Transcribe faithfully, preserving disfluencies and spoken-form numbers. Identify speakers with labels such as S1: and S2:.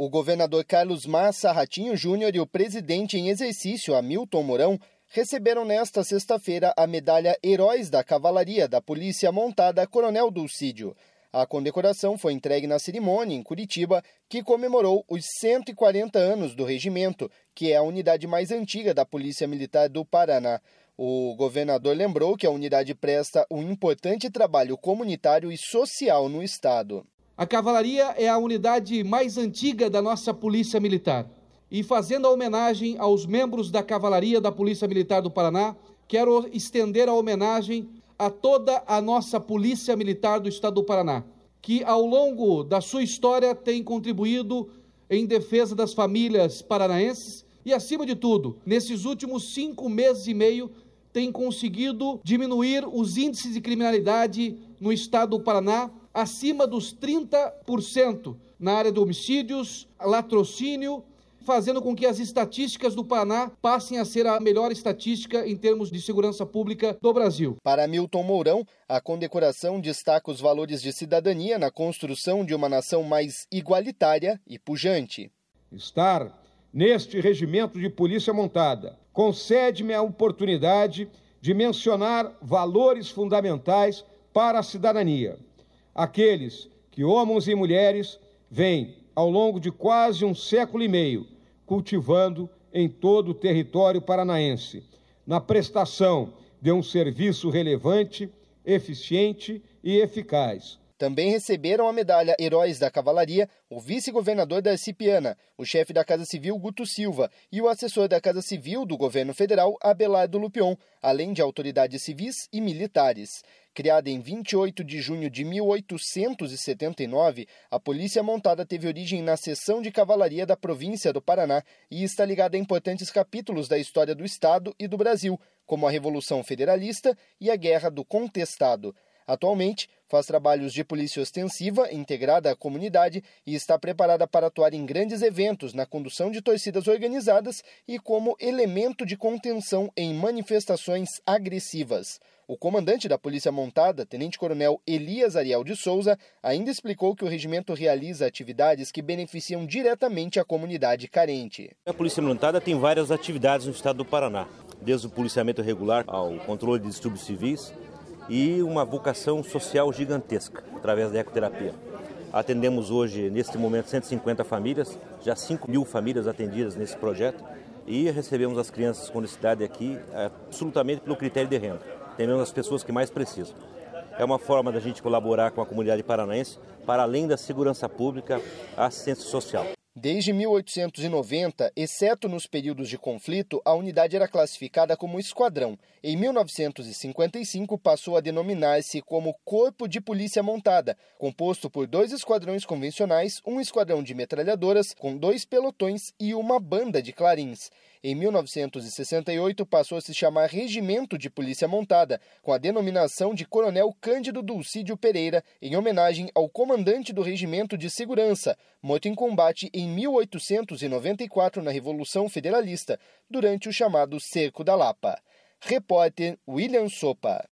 S1: O governador Carlos Massa Ratinho Júnior e o presidente em exercício, Hamilton Mourão, receberam nesta sexta-feira a medalha Heróis da Cavalaria da Polícia Montada Coronel Dulcídio. A condecoração foi entregue na cerimônia em Curitiba, que comemorou os cento e quarenta anos do regimento, que é a unidade mais antiga da Polícia Militar do Paraná. O governador lembrou que a unidade presta um importante trabalho comunitário e social no estado.
S2: A Cavalaria é a unidade mais antiga da nossa Polícia Militar. E fazendo a homenagem aos membros da Cavalaria da Polícia Militar do Paraná, quero estender a homenagem a toda a nossa Polícia Militar do Estado do Paraná, que ao longo da sua história tem contribuído em defesa das famílias paranaenses e, acima de tudo, nesses últimos cinco meses e meio, tem conseguido diminuir os índices de criminalidade no Estado do Paraná acima dos trinta por cento na área de homicídios, latrocínio, fazendo com que as estatísticas do Paraná passem a ser a melhor estatística em termos de segurança pública do Brasil.
S1: Para Hamilton Mourão, a condecoração destaca os valores de cidadania na construção de uma nação mais igualitária e pujante.
S3: Estar neste regimento de polícia montada concede-me a oportunidade de mencionar valores fundamentais para a cidadania. Aqueles que homens e mulheres vêm, ao longo de quase um século e meio, cultivando em todo o território paranaense, na prestação de um serviço relevante, eficiente e eficaz.
S1: Também receberam a medalha Heróis da Cavalaria o vice-governador Darcy Piana, o chefe da Casa Civil Guto Silva e o assessor da Casa Civil do governo federal Abelardo Lupion, além de autoridades civis e militares. Criada em vinte e oito de junho de mil oitocentos e setenta e nove, a Polícia Montada teve origem na seção de cavalaria da província do Paraná e está ligada a importantes capítulos da história do Estado e do Brasil, como a Revolução Federalista e a Guerra do Contestado. Atualmente, faz trabalhos de polícia ostensiva integrada à comunidade e está preparada para atuar em grandes eventos na condução de torcidas organizadas e como elemento de contenção em manifestações agressivas. O comandante da Polícia Montada, tenente-coronel Elias Ariel de Souza, ainda explicou que o regimento realiza atividades que beneficiam diretamente a comunidade carente.
S4: A Polícia Montada tem várias atividades no estado do Paraná, desde o policiamento regular ao controle de distúrbios civis, e uma vocação social gigantesca, através da ecoterapia. Atendemos hoje, neste momento, cento e cinquenta famílias, já cinco mil famílias atendidas nesse projeto, e recebemos as crianças com necessidade aqui absolutamente pelo critério de renda. Temos as pessoas que mais precisam. É uma forma da gente colaborar com a comunidade paranaense para além da segurança pública, a assistência social.
S1: Desde mil oitocentos e noventa, exceto nos períodos de conflito, a unidade era classificada como esquadrão. Em mil novecentos e cinquenta e cinco, passou a denominar-se como Corpo de Polícia Montada, composto por dois esquadrões convencionais, um esquadrão de metralhadoras, com dois pelotões e uma banda de clarins. Em mil novecentos e sessenta e oito, passou a se chamar Regimento de Polícia Montada, com a denominação de Coronel Cândido Dulcídio Pereira, em homenagem ao comandante do Regimento de Segurança, morto em combate em mil oitocentos e noventa e quatro na Revolução Federalista, durante o chamado Cerco da Lapa. Repórter William Sopa.